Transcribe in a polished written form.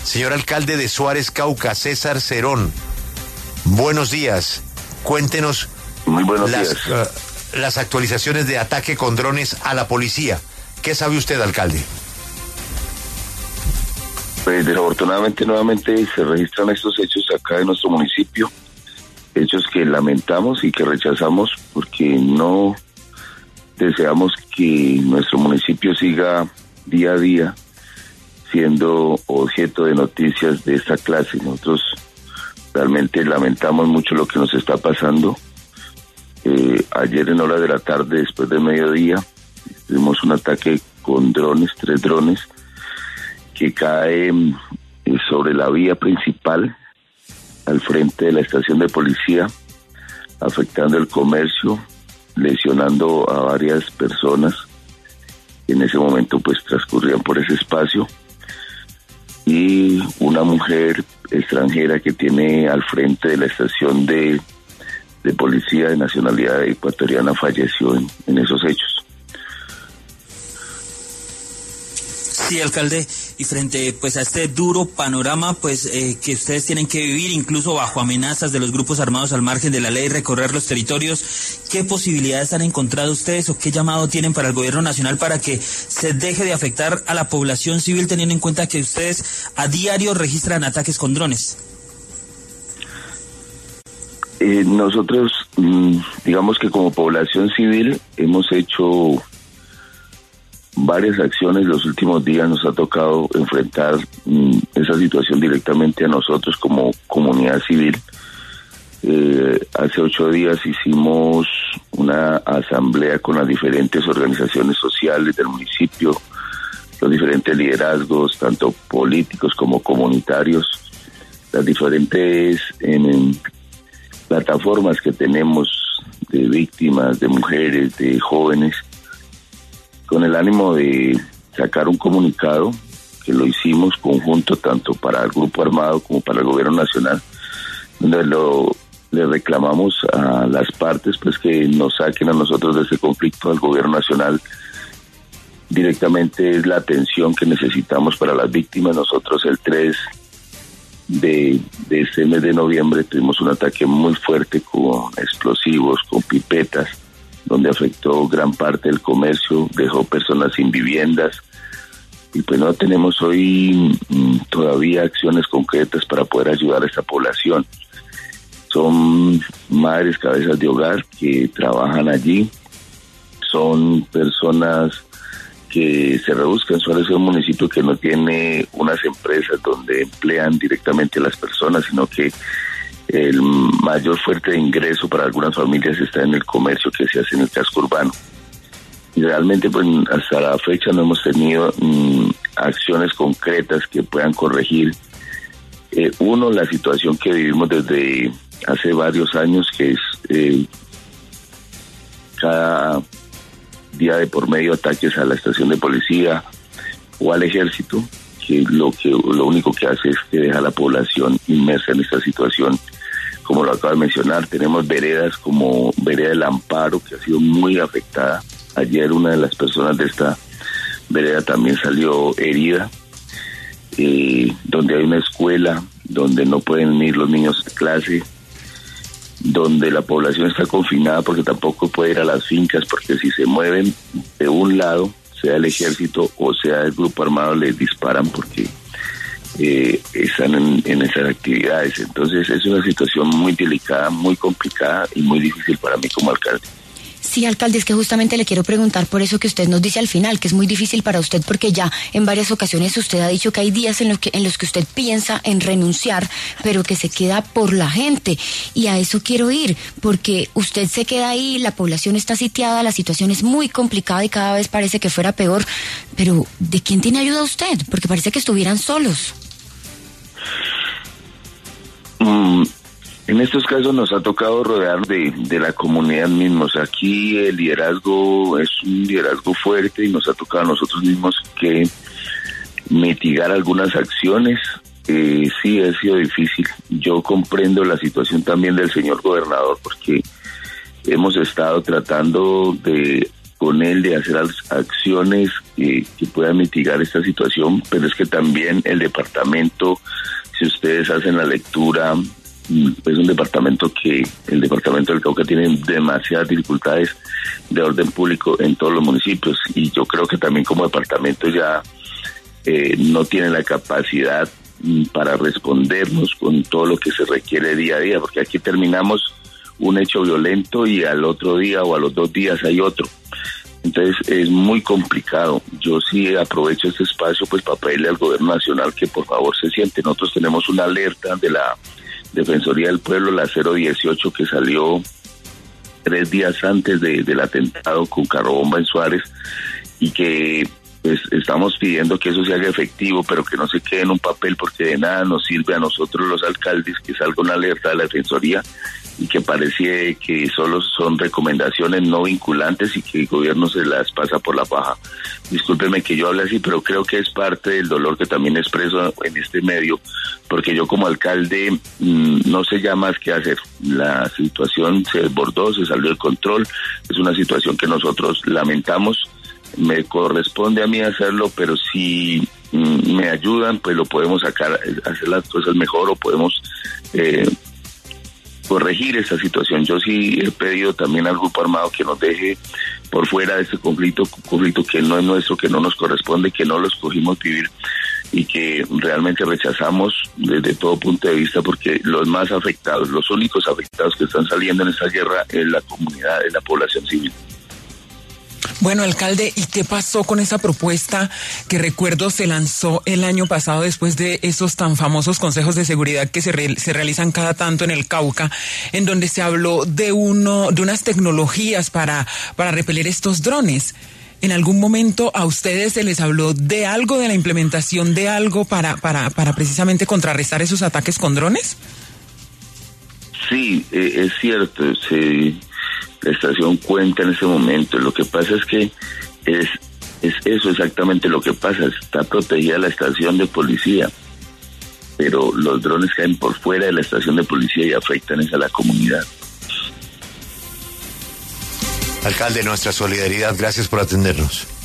Señor alcalde de Suárez, Cauca, César Cerón, buenos días. Cuéntenos Muy buenos días. Las actualizaciones de ataque con drones a la policía. ¿Qué sabe usted, alcalde? Pues desafortunadamente nuevamente se registran estos hechos acá en nuestro municipio, hechos que lamentamos y que rechazamos porque no deseamos que nuestro municipio siga día a día siendo objeto de noticias de esta clase. Nosotros realmente lamentamos mucho lo que nos está pasando. Ayer en hora de la tarde, después de mediodía, tuvimos un ataque con drones, 3 drones, que caen sobre la vía principal, al frente de la estación de policía, afectando el comercio, lesionando a varias personas que en ese momento pues transcurrían por ese espacio, y una mujer extranjera que tiene al frente de la estación de policía de nacionalidad ecuatoriana falleció en esos hechos. Sí, alcalde, y frente pues a este duro panorama pues que ustedes tienen que vivir, incluso bajo amenazas de los grupos armados al margen de la ley, recorrer los territorios, ¿qué posibilidades han encontrado ustedes o qué llamado tienen para el gobierno nacional para que se deje de afectar a la población civil, teniendo en cuenta que ustedes a diario registran ataques con drones? Nosotros, digamos que como población civil hemos hecho varias acciones. Los últimos días nos ha tocado enfrentar esa situación directamente a nosotros como comunidad civil. Hace 8 días hicimos una asamblea con las diferentes organizaciones sociales del municipio, los diferentes liderazgos, tanto políticos como comunitarios, las diferentes plataformas que tenemos de víctimas, de mujeres, de jóvenes, con el ánimo de sacar un comunicado que lo hicimos conjunto tanto para el grupo armado como para el gobierno nacional, donde le reclamamos a las partes pues que nos saquen a nosotros de ese conflicto. Al gobierno nacional directamente es la atención que necesitamos para las víctimas. Nosotros el 3 de este mes de noviembre tuvimos un ataque muy fuerte con explosivos, con pipetas, donde afectó gran parte del comercio, dejó personas sin viviendas, y pues no tenemos hoy todavía acciones concretas para poder ayudar a esta población. Son madres cabezas de hogar que trabajan allí, son personas que se rebuscan. Suárez es un municipio que no tiene unas empresas donde emplean directamente a las personas, sino que el mayor fuerte de ingreso para algunas familias está en el comercio que se hace en el casco urbano. Y realmente pues hasta la fecha no hemos tenido acciones concretas que puedan corregir la situación que vivimos desde hace varios años, que es cada día de por medio ataques a la estación de policía o al ejército, que lo único que hace es que deja a la población inmersa en esta situación. Como lo acabo de mencionar, tenemos veredas como Vereda del Amparo, que ha sido muy afectada. Ayer una de las personas de esta vereda también salió herida, donde hay una escuela donde no pueden ir los niños a clase, donde la población está confinada porque tampoco puede ir a las fincas, porque si se mueven de un lado, sea el ejército o sea el grupo armado, les disparan porque están en esas actividades. Entonces es una situación muy delicada, muy complicada y muy difícil para mí como alcalde. Sí, alcalde, es que justamente le quiero preguntar por eso que usted nos dice al final, que es muy difícil para usted, porque ya en varias ocasiones usted ha dicho que hay días en los que usted piensa en renunciar, pero que se queda por la gente, y a eso quiero ir, porque usted se queda ahí, la población está sitiada, la situación es muy complicada y cada vez parece que fuera peor, pero ¿de quién tiene ayuda usted? Porque parece que estuvieran solos. En estos casos nos ha tocado rodear de la comunidad mismos. Aquí el liderazgo es un liderazgo fuerte y nos ha tocado a nosotros mismos que mitigar algunas acciones. Sí, ha sido difícil. Yo comprendo la situación también del señor gobernador, porque hemos estado tratando de con él de hacer acciones que puedan mitigar esta situación, pero es que también el departamento, si ustedes hacen la lectura, es un departamento el departamento del Cauca tiene demasiadas dificultades de orden público en todos los municipios, y yo creo que también como departamento ya no tiene la capacidad para respondernos con todo lo que se requiere día a día, porque aquí terminamos un hecho violento y al otro día o a los 2 días hay otro. Entonces es muy complicado. Yo sí aprovecho este espacio pues para pedirle al gobierno nacional que por favor se siente. Nosotros tenemos una alerta de la Defensoría del Pueblo, la 018, que salió 3 días antes del atentado con carrobomba en Suárez, y que pues estamos pidiendo que eso se haga efectivo, pero que no se quede en un papel, porque de nada nos sirve a nosotros los alcaldes que salga una alerta de la Defensoría y que parece que solo son recomendaciones no vinculantes y que el gobierno se las pasa por la paja. Discúlpeme que yo hable así, pero creo que es parte del dolor que también expreso en este medio, porque yo como alcalde no sé ya más qué hacer. La situación se desbordó, se salió del control, es una situación que nosotros lamentamos. Me corresponde a mí hacerlo, pero si me ayudan, pues lo podemos sacar, hacer las cosas mejor, o podemos corregir esta situación. Yo sí he pedido también al grupo armado que nos deje por fuera de este conflicto que no es nuestro, que no nos corresponde, que no lo escogimos vivir, y que realmente rechazamos desde todo punto de vista, porque los más afectados, los únicos afectados que están saliendo en esta guerra es la comunidad, es la población civil. Bueno, alcalde, ¿y qué pasó con esa propuesta que recuerdo se lanzó el año pasado después de esos tan famosos consejos de seguridad que se realizan cada tanto en el Cauca, en donde se habló de unas tecnologías para repeler estos drones? ¿En algún momento a ustedes se les habló de algo, de la implementación de algo para precisamente contrarrestar esos ataques con drones? Sí, es cierto, la estación cuenta en ese momento. Lo que pasa es que es eso exactamente lo que pasa. Está protegida la estación de policía, pero los drones caen por fuera de la estación de policía y afectan a la comunidad. Alcalde, nuestra solidaridad. Gracias por atendernos.